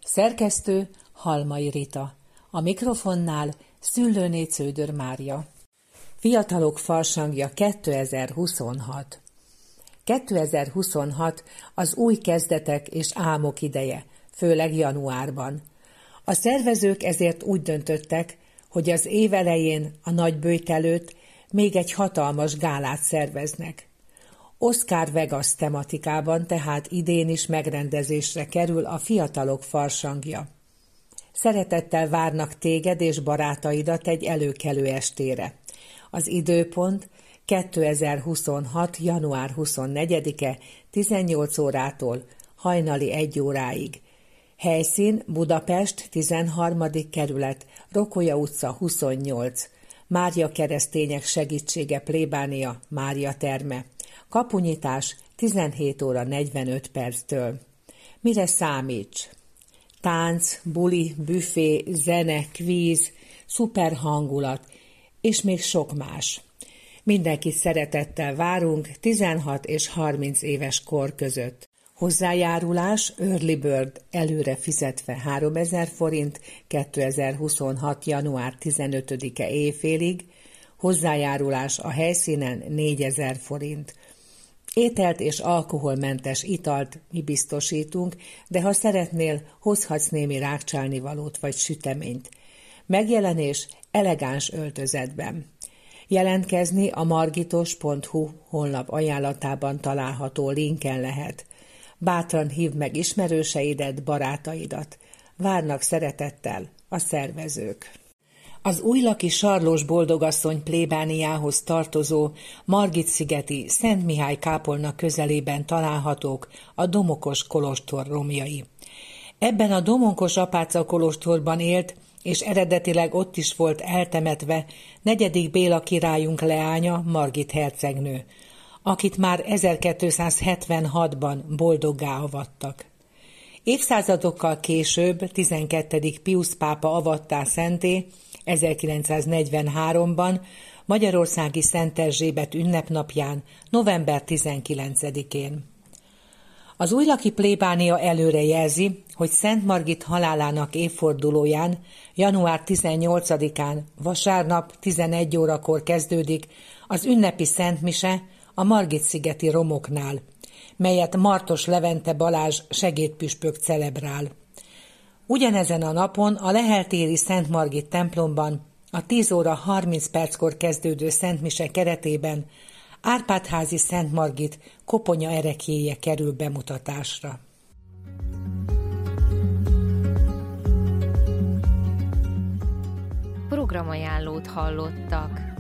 Szerkesztő Halmai Rita. A mikrofonnál Szüllőné Cződör Mária. Fiatalok farsangja 2026. 2026 az új kezdetek és álmok ideje, főleg januárban. A szervezők ezért úgy döntöttek, hogy az év elején, a nagy böjt előtt még egy hatalmas gálát szerveznek. Oscar Vegas tematikában tehát idén is megrendezésre kerül a Fiatalok farsangja. Szeretettel várnak téged és barátaidat egy előkelő estére. Az időpont 2026. január 24-e 18 órától hajnali 1 óráig. Helyszín Budapest, 13. kerület, Rokolya utca 28. Mária keresztények segítsége plébánia, Mária terme. Kapunyitás 17 óra 45 perctől. Mire számíts? Tánc, buli, büfé, zene, kvíz, szuper hangulat, és még sok más. Mindenkit szeretettel várunk 16 és 30 éves kor között. Hozzájárulás Early Bird előre fizetve 3000 forint 2026. január 15-e éjfélig, hozzájárulás a helyszínen 4000 forint. Ételt és alkoholmentes italt mi biztosítunk, de ha szeretnél, hozhatsz némi rágcsálnivalót vagy süteményt. Megjelenés elegáns öltözetben. Jelentkezni a margitos.hu honlap ajánlatában található linken lehet. Bátran hívd meg ismerőseidet, barátaidat. Várnak szeretettel a szervezők. Az újlaki Sarlós boldogasszony plébániához tartozó Margit-szigeti Szent Mihály kápolna közelében találhatók a Domokos kolostor romjai. Ebben a Domokos apáca kolostorban élt, és eredetileg ott is volt eltemetve 4. Béla királyunk leánya, Margit hercegnő, akit már 1276-ban boldoggá avattak. Évszázadokkal később 12. Piusz pápa avattá szentté 1943-ban Magyarországi Szent Erzsébet ünnepnapján, november 19-én. Az újlaki plébánia előre jelzi, hogy Szent Margit halálának évfordulóján, január 18-án, vasárnap 11 órakor kezdődik az ünnepi szentmise a Margit-szigeti romoknál, melyet Martos Levente Balázs segédpüspök celebrál. Ugyanezen a napon a Lehel-téri Szent Margit templomban a 10 óra 30 perckor kezdődő szentmise keretében Árpád-házi Szent Margit koponya ereklyéje kerül bemutatásra. Programajánlót hallottak.